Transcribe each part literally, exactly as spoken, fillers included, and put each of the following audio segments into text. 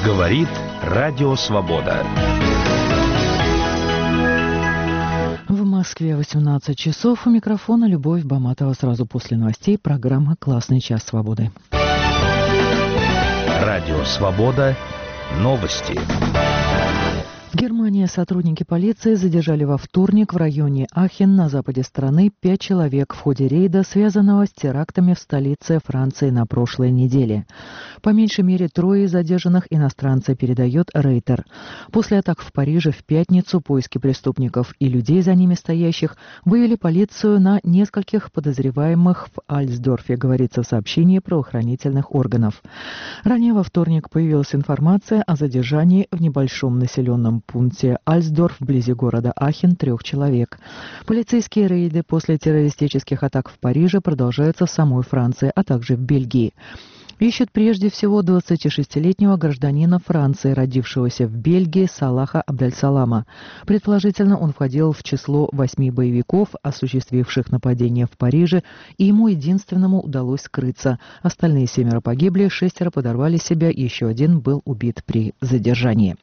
Говорит Радио Свобода. В Москве восемнадцать часов. У микрофона Любовь Баматова. Сразу после новостей программа «Классный час свободы». Радио Свобода. Новости. В Германии сотрудники полиции задержали во вторник в районе Ахен на западе страны пять человек в ходе рейда, связанного с терактами в столице Франции на прошлой неделе. По меньшей мере трое задержанных иностранца, передает Рейтер. После атак в Париже в пятницу поиски преступников и людей, за ними стоящих, вывели полицию на нескольких подозреваемых в Альсдорфе, говорится в сообщении правоохранительных органов. Ранее во вторник появилась информация о задержании в небольшом населенном пункте Альсдорф вблизи города Ахен трех человек. Полицейские рейды после террористических атак в Париже продолжаются в самой Франции, а также в Бельгии. Ищут прежде всего двадцатишестилетнего гражданина Франции, родившегося в Бельгии, Салаха Абдельсалама. Предположительно, он входил в число восьми боевиков, осуществивших нападение в Париже, и ему единственному удалось скрыться. Остальные семеро погибли, шестеро подорвали себя, еще один был убит при задержании.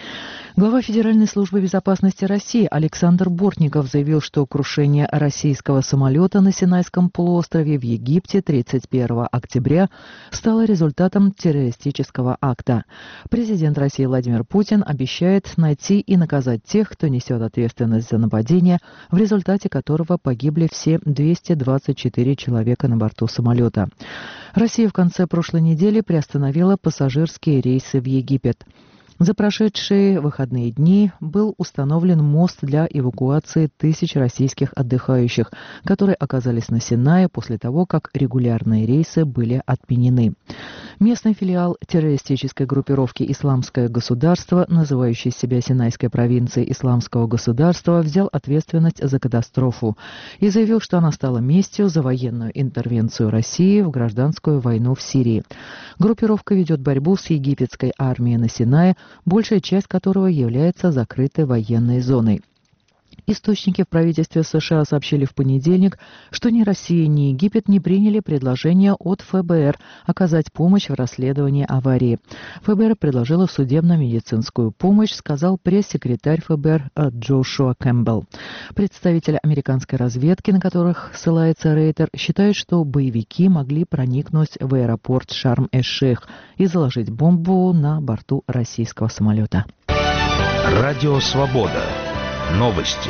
Глава Федеральной службы безопасности России Александр Бортников заявил, что крушение российского самолета на Синайском полуострове в Египте тридцать первого октября стало результатом террористического акта. Президент России Владимир Путин обещает найти и наказать тех, кто несет ответственность за нападение, в результате которого погибли все двести двадцать четыре человека на борту самолета. Россия в конце прошлой недели приостановила пассажирские рейсы в Египет. За прошедшие выходные дни был установлен мост для эвакуации тысяч российских отдыхающих, которые оказались на Синае после того, как регулярные рейсы были отменены. Местный филиал террористической группировки «Исламское государство», называющий себя Синайской провинцией Исламского государства, взял ответственность за катастрофу и заявил, что она стала местью за военную интервенцию России в гражданскую войну в Сирии. Группировка ведет борьбу с египетской армией на Синае, большая часть которого является закрытой военной зоной. Источники в правительстве США сообщили в понедельник, что ни Россия, ни Египет не приняли предложение от ФБР оказать помощь в расследовании аварии. ФБР предложила судебно-медицинскую помощь, сказал пресс-секретарь ФБР Джошуа Кэмпбелл. Представители американской разведки, на которых ссылается Рейтер, считают, что боевики могли проникнуть в аэропорт Шарм-эш-Шейх и заложить бомбу на борту российского самолета. Радио Свобода. Новости.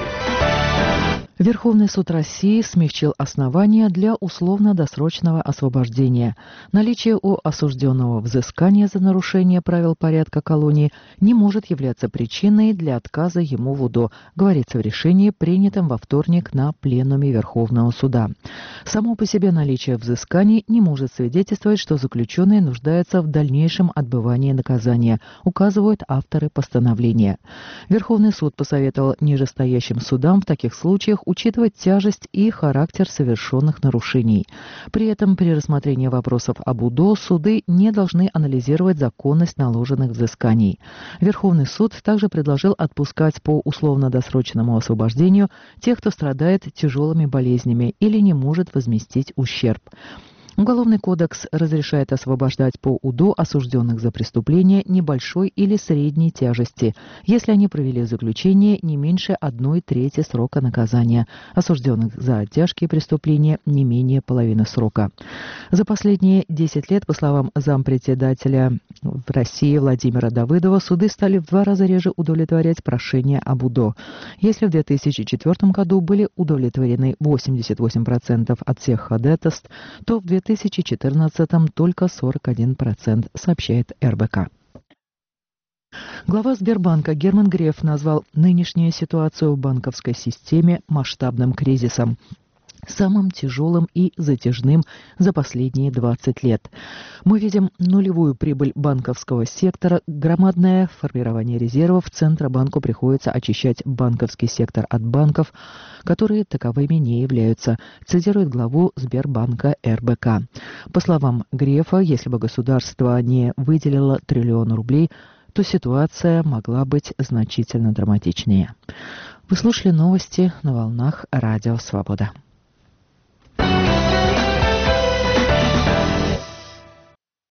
Верховный суд России смягчил основания для условно-досрочного освобождения. Наличие у осужденного взыскания за нарушение правил порядка колонии не может являться причиной для отказа ему в УДО, говорится в решении, принятом во вторник на пленуме Верховного суда. Само по себе наличие взысканий не может свидетельствовать, что заключенный нуждается в дальнейшем отбывании наказания, указывают авторы постановления. Верховный суд посоветовал нижестоящим судам в таких случаях учитывать тяжесть и характер совершенных нарушений. При этом при рассмотрении вопросов об УДО суды не должны анализировать законность наложенных взысканий. Верховный суд также предложил отпускать по условно-досрочному освобождению тех, кто страдает тяжелыми болезнями или не может возместить ущерб. Уголовный кодекс разрешает освобождать по УДО осужденных за преступления небольшой или средней тяжести, если они провели в заключении не меньше одной трети срока наказания, осужденных за тяжкие преступления не менее половины срока. За последние десять лет, по словам зампредседателя в России Владимира Давыдова, суды стали в два раза реже удовлетворять прошения об УДО. Если в две тысячи четвёртом году были удовлетворены восемьдесят восемь процентов от всех ходатайств, то в две тысячи четырнадцатом только сорок один процент, сообщает эр бэ ка. Глава Сбербанка Герман Греф назвал нынешнюю ситуацию в банковской системе масштабным кризисом, самым тяжелым и затяжным за последние двадцать лет. Мы видим нулевую прибыль банковского сектора, громадное формирование резервов. Центробанку приходится очищать банковский сектор от банков, которые таковыми не являются, цитирует главу Сбербанка эр бэ ка. По словам Грефа, если бы государство не выделило триллион рублей, то ситуация могла быть значительно драматичнее. Вы слушали новости на волнах Радио Свобода.